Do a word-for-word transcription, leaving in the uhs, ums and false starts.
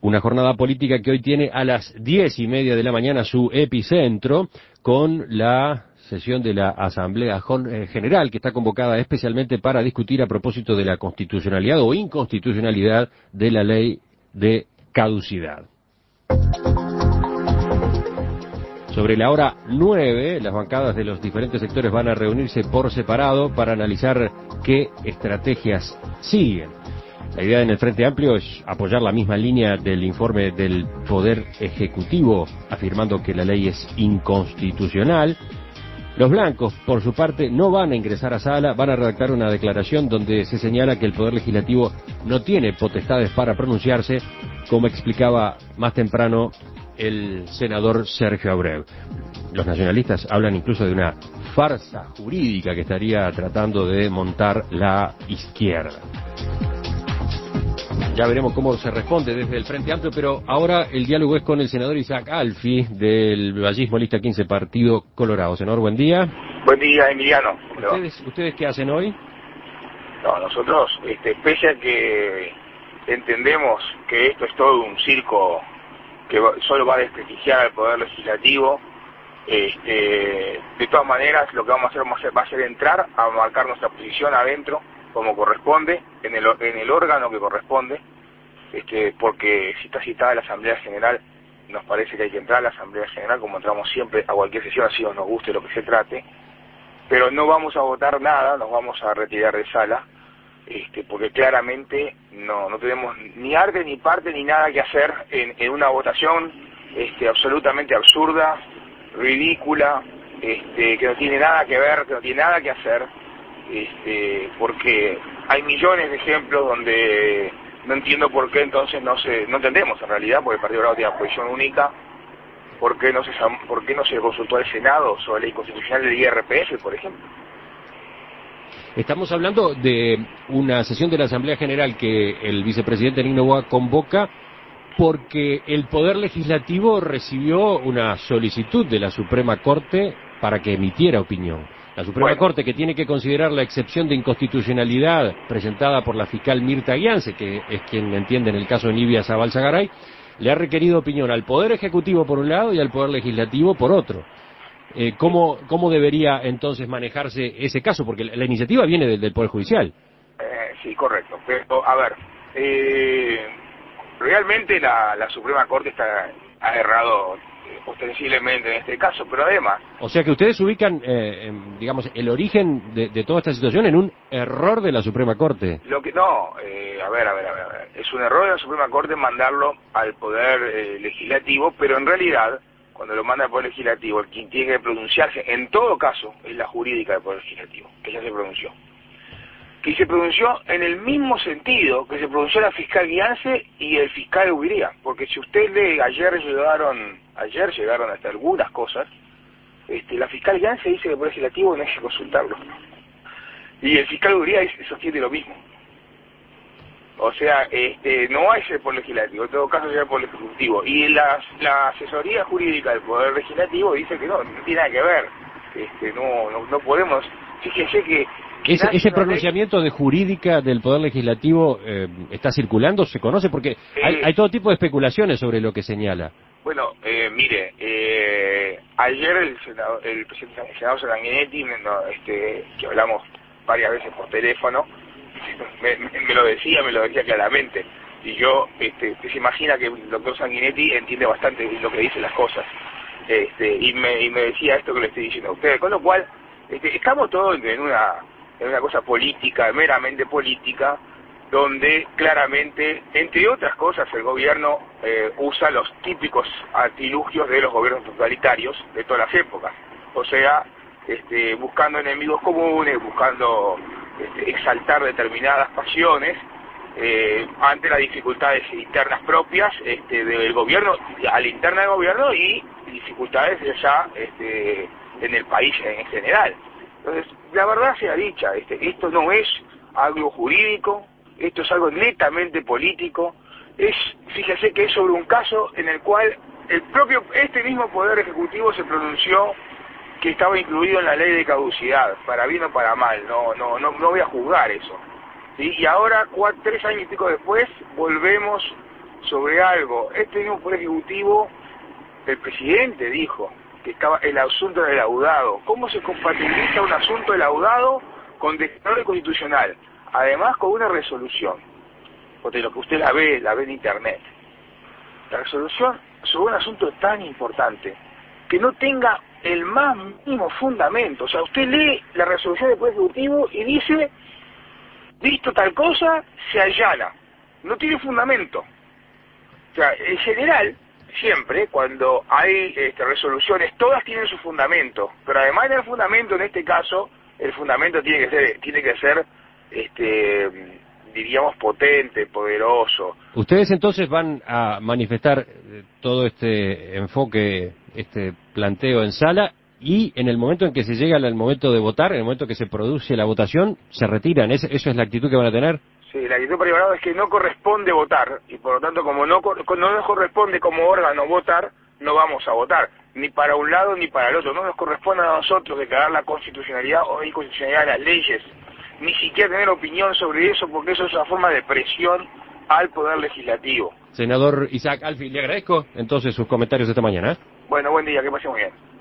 Una jornada política que hoy tiene a las diez y media de la mañana su epicentro con la sesión de la Asamblea General, que está convocada especialmente para discutir a propósito de la constitucionalidad o inconstitucionalidad de la ley de caducidad. Sobre la hora nueve, las bancadas de los diferentes sectores van a reunirse por separado para analizar qué estrategias siguen. La idea en el Frente Amplio es apoyar la misma línea del informe del Poder Ejecutivo, afirmando que la ley es inconstitucional. Los blancos, por su parte, no van a ingresar a sala, van a redactar una declaración donde se señala que el Poder Legislativo no tiene potestades para pronunciarse, como explicaba más temprano el senador Sergio Abreu. Los nacionalistas hablan incluso de una farsa jurídica que estaría tratando de montar la izquierda. Ya veremos cómo se responde desde el Frente Amplio, pero ahora el diálogo es con el senador Isaac Alfi, del vallismo Lista quince, Partido Colorado. Senador, buen día. Buen día, Emiliano. ¿Ustedes, ¿Ustedes qué hacen hoy? No, nosotros, este, pese a que entendemos que esto es todo un circo que solo va a desprestigiar al Poder Legislativo, este, de todas maneras lo que vamos a hacer, vamos a hacer va a ser entrar a marcar nuestra posición adentro, como corresponde, en el, en el órgano que corresponde, este, porque si está citada la Asamblea General, nos parece que hay que entrar a la Asamblea General, como entramos siempre a cualquier sesión, así nos guste lo que se trate, pero no vamos a votar nada, nos vamos a retirar de sala, este, porque claramente no, no tenemos ni arte, ni parte, ni nada que hacer en, en una votación este, absolutamente absurda, ridícula, este, que no tiene nada que ver, que no tiene nada que hacer, este, porque hay millones de ejemplos donde no entiendo por qué entonces no se, no entendemos en realidad, porque el Partido Colorado tiene posición única, por qué no se, por qué no se consultó al Senado sobre la ley constitucional del I R P F, por ejemplo. Estamos hablando de una sesión de la Asamblea General que el vicepresidente Nino Boa convoca porque el Poder Legislativo recibió una solicitud de la Suprema Corte para que emitiera opinión. La Suprema bueno. Corte, que tiene que considerar la excepción de inconstitucionalidad presentada por la fiscal Mirta Guiance, que es quien entiende en el caso de Nibia Zabalzagaray, le ha requerido opinión al Poder Ejecutivo por un lado y al Poder Legislativo por otro. Eh, ¿cómo, ¿Cómo debería entonces manejarse ese caso? Porque la, la iniciativa viene del, del Poder Judicial. Eh, sí, correcto. Pero, a ver, eh, realmente la, la Suprema Corte está, ha errado eh, ostensiblemente en este caso, pero además... O sea que ustedes ubican, eh, en, digamos, el origen de, de toda esta situación en un error de la Suprema Corte. Lo que No, eh, a ver, a ver, a ver, a ver, es un error de la Suprema Corte mandarlo al Poder eh, Legislativo, pero en realidad... Cuando lo manda el Poder Legislativo, el quien tiene que pronunciarse, en todo caso, es la jurídica del Poder Legislativo, que ya se pronunció. Que se pronunció en el mismo sentido que se pronunció la fiscal Guiance y el fiscal Ubiría, porque si usted lee, ayer llegaron, ayer llegaron hasta algunas cosas, este, la fiscal Guiance dice que el Poder Legislativo no hay que consultarlo. Y el fiscal Ubiría sostiene lo mismo. O sea, este, no hay ese Poder Legislativo, en todo caso sería el Poder Ejecutivo. Y la, la asesoría jurídica del Poder Legislativo dice que no, no tiene nada que ver. Este, no, no, no podemos, fíjese que... Ese, ese pronunciamiento ley... de jurídica del Poder Legislativo eh, está circulando, se conoce, porque eh, hay, hay todo tipo de especulaciones sobre lo que señala. Bueno, eh, mire, eh, ayer el, senador, el presidente del Senado, Sanguinetti, no, este, que hablamos varias veces por teléfono, Me, me, me lo decía, me lo decía claramente, y yo, este, usted se imagina que el doctor Sanguinetti entiende bastante lo que dice las cosas, este, y me, y me decía esto que le estoy diciendo a ustedes, con lo cual, este, estamos todos en una, en una cosa política, meramente política, donde claramente, entre otras cosas, el gobierno eh, usa los típicos artilugios de los gobiernos totalitarios de todas las épocas, o sea, este, buscando enemigos comunes, buscando Este, exaltar determinadas pasiones eh, ante las dificultades internas propias este, del gobierno, a la interna del gobierno y dificultades ya este, en el país en general. Entonces, la verdad sea dicha, este, esto no es algo jurídico, esto es algo netamente político, es, fíjese que es sobre un caso en el cual el propio, este mismo Poder Ejecutivo se pronunció que estaba incluido en la ley de caducidad, para bien o para mal, no no no, no voy a juzgar eso. ¿Sí? Y ahora, cuatro, tres años y pico después, volvemos sobre algo. Este mismo Poder Ejecutivo, el presidente dijo que estaba el asunto del laudado. ¿Cómo se compatibiliza un asunto del laudado con declaratoria constitucional? Además con una resolución, porque lo que usted la ve, la ve en internet. La resolución sobre un asunto tan importante, que no tenga el más mínimo fundamento. O sea, usted lee la resolución del Poder Ejecutivo y dice, visto tal cosa, se allana. No tiene fundamento. O sea, en general, siempre, cuando hay este, resoluciones, todas tienen su fundamento. Pero además del fundamento, en este caso, el fundamento tiene que ser, tiene que ser este, diríamos, potente, poderoso. Ustedes entonces van a manifestar todo este enfoque, este planteo en sala, y en el momento en que se llega al momento de votar, en el momento que se produce la votación, se retiran. ¿Esa es la actitud que van a tener? Sí, la actitud privada es que no corresponde votar, y por lo tanto, como no, no nos corresponde como órgano votar, no vamos a votar, ni para un lado ni para el otro. No nos corresponde a nosotros declarar la constitucionalidad o inconstitucionalidad de las leyes, ni siquiera tener opinión sobre eso, porque eso es una forma de presión al Poder Legislativo. Senador Isaac Alfi, le agradezco entonces sus comentarios esta mañana. Bueno, buen día, que pase muy bien.